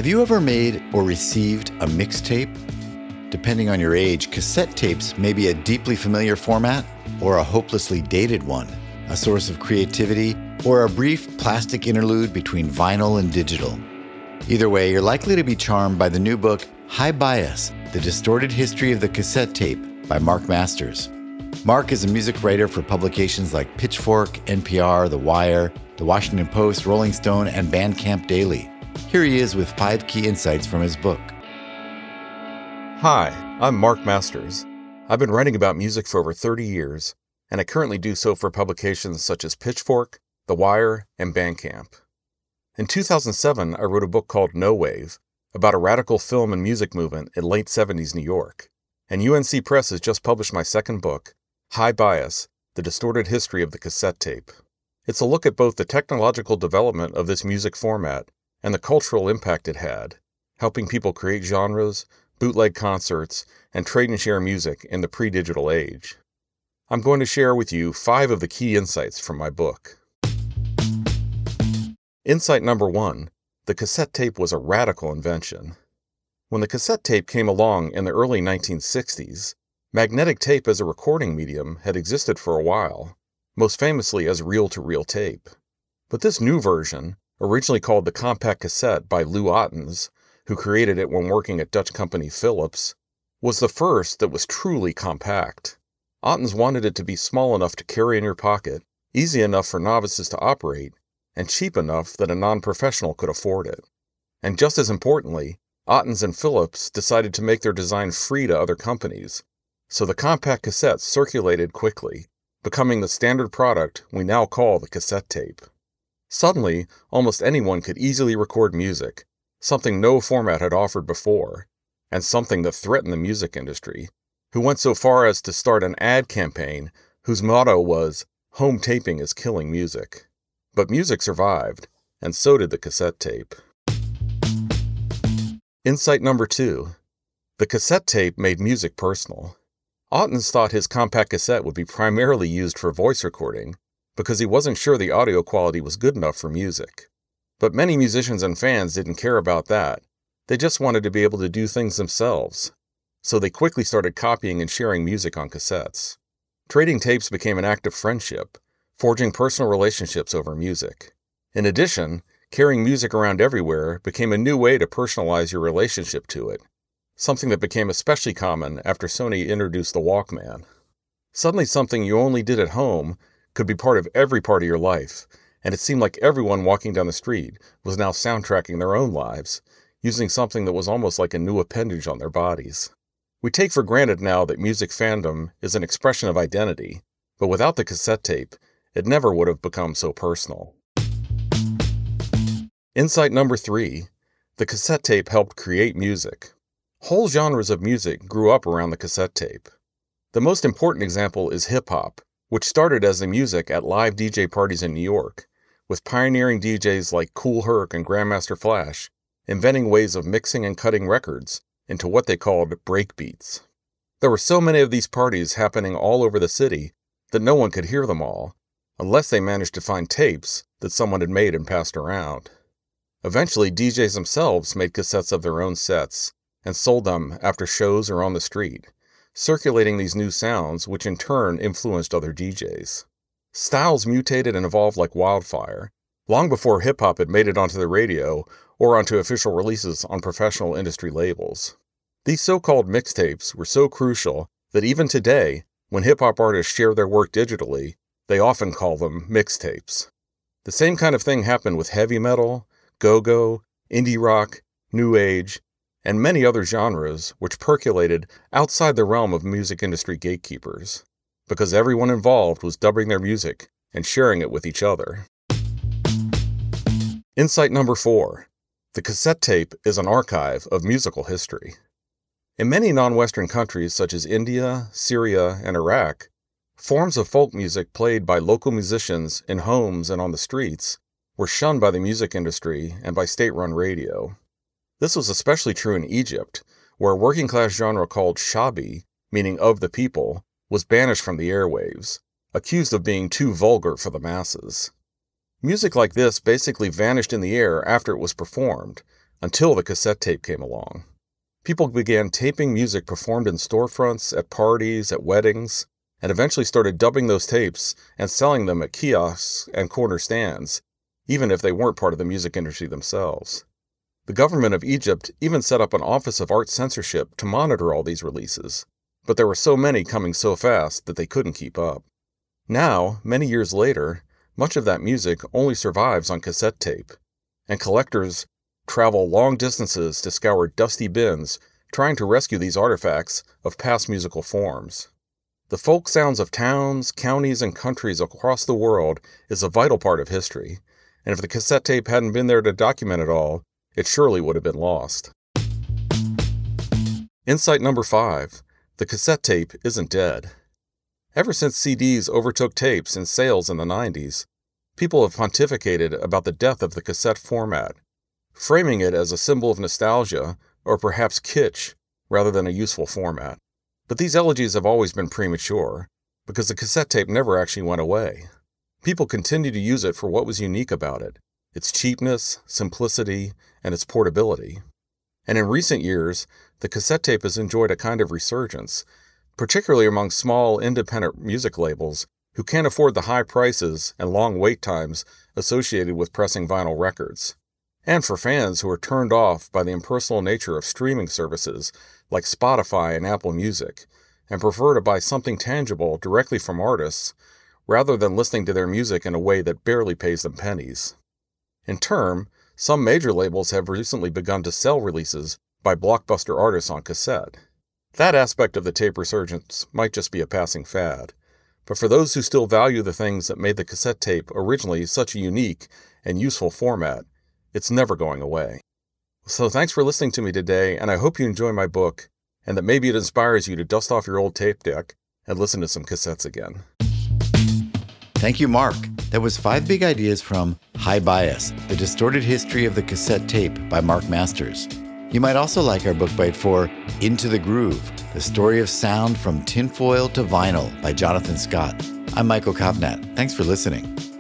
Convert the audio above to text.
Have you ever made or received a mixtape? Depending on your age, cassette tapes may be a deeply familiar format or a hopelessly dated one, a source of creativity or a brief plastic interlude between vinyl and digital. Either way, you're likely to be charmed by the new book, High Bias: The Distorted History of the Cassette Tape by Mark Masters. Mark is a music writer for publications like Pitchfork, NPR, The Wire, The Washington Post, Rolling Stone, and Bandcamp Daily. Here he is with 5 key insights from his book. Hi, I'm Mark Masters. I've been writing about music for over 30 years, and I currently do so for publications such as Pitchfork, The Wire, and Bandcamp. In 2007, I wrote a book called No Wave about a radical film and music movement in late 70s New York, and UNC Press has just published my second book, High Bias: The Distorted History of the Cassette Tape. It's a look at both the technological development of this music format and the cultural impact it had, helping people create genres, bootleg concerts, and trade and share music in the pre-digital age. I'm going to share with you 5 of the key insights from my book. Insight number 1, the cassette tape was a radical invention. When the cassette tape came along in the early 1960s, magnetic tape as a recording medium had existed for a while, most famously as reel-to-reel tape. But this new version, originally called the compact cassette by Lou Ottens, who created it when working at Dutch company Philips, was the first that was truly compact. Ottens wanted it to be small enough to carry in your pocket, easy enough for novices to operate, and cheap enough that a non-professional could afford it. And just as importantly, Ottens and Philips decided to make their design free to other companies, so the compact cassette circulated quickly, becoming the standard product we now call the cassette tape. Suddenly, almost anyone could easily record music, something no format had offered before, and something that threatened the music industry, who went so far as to start an ad campaign whose motto was, "Home taping is killing music." But music survived, and so did the cassette tape. Insight number 2. The cassette tape made music personal. Ottens thought his compact cassette would be primarily used for voice recording, because he wasn't sure the audio quality was good enough for music. But many musicians and fans didn't care about that. They just wanted to be able to do things themselves. So they quickly started copying and sharing music on cassettes. Trading tapes became an act of friendship, forging personal relationships over music. In addition, carrying music around everywhere became a new way to personalize your relationship to it, something that became especially common after Sony introduced the Walkman. Suddenly something you only did at home could be part of every part of your life, and it seemed like everyone walking down the street was now soundtracking their own lives, using something that was almost like a new appendage on their bodies. We take for granted now that music fandom is an expression of identity, but without the cassette tape, it never would have become so personal. Insight number 3, the cassette tape helped create music. Whole genres of music grew up around the cassette tape. The most important example is hip-hop, which started as the music at live DJ parties in New York, with pioneering DJs like Kool Herc and Grandmaster Flash inventing ways of mixing and cutting records into what they called breakbeats. There were so many of these parties happening all over the city that no one could hear them all, unless they managed to find tapes that someone had made and passed around. Eventually, DJs themselves made cassettes of their own sets and sold them after shows or on the street, circulating these new sounds, which in turn influenced other DJs. Styles mutated and evolved like wildfire, long before hip-hop had made it onto the radio or onto official releases on professional industry labels. These so-called mixtapes were so crucial that even today, when hip-hop artists share their work digitally, they often call them mixtapes. The same kind of thing happened with heavy metal, go-go, indie rock, new age, and many other genres which percolated outside the realm of music industry gatekeepers, because everyone involved was dubbing their music and sharing it with each other. Insight number 4. The cassette tape is an archive of musical history. In many non-Western countries such as India, Syria, and Iraq, forms of folk music played by local musicians in homes and on the streets were shunned by the music industry and by state-run radio. This was especially true in Egypt, where a working-class genre called shabi, meaning of the people, was banished from the airwaves, accused of being too vulgar for the masses. Music like this basically vanished in the air after it was performed, until the cassette tape came along. People began taping music performed in storefronts, at parties, at weddings, and eventually started dubbing those tapes and selling them at kiosks and corner stands, even if they weren't part of the music industry themselves. The government of Egypt even set up an Office of Art Censorship to monitor all these releases, but there were so many coming so fast that they couldn't keep up. Now, many years later, much of that music only survives on cassette tape, and collectors travel long distances to scour dusty bins trying to rescue these artifacts of past musical forms. The folk sounds of towns, counties, and countries across the world is a vital part of history, and if the cassette tape hadn't been there to document it all, it surely would have been lost. Insight number 5. The cassette tape isn't dead. Ever since CDs overtook tapes in sales in the 90s, people have pontificated about the death of the cassette format, framing it as a symbol of nostalgia or perhaps kitsch rather than a useful format. But these elegies have always been premature, because the cassette tape never actually went away. People continue to use it for what was unique about it, its cheapness, simplicity, and its portability. And in recent years, the cassette tape has enjoyed a kind of resurgence, particularly among small independent music labels who can't afford the high prices and long wait times associated with pressing vinyl records. And for fans who are turned off by the impersonal nature of streaming services like Spotify and Apple Music, and prefer to buy something tangible directly from artists, rather than listening to their music in a way that barely pays them pennies. In turn, some major labels have recently begun to sell releases by blockbuster artists on cassette. That aspect of the tape resurgence might just be a passing fad, but for those who still value the things that made the cassette tape originally such a unique and useful format, it's never going away. So thanks for listening to me today, and I hope you enjoy my book, and that maybe it inspires you to dust off your old tape deck and listen to some cassettes again. Thank you, Mark. That was 5 big ideas from High Bias, The Distorted History of the Cassette Tape by Mark Masters. You might also like our book bite for Into the Groove, The Story of Sound from Tinfoil to Vinyl by Jonathan Scott. I'm Michael Kovnat. Thanks for listening.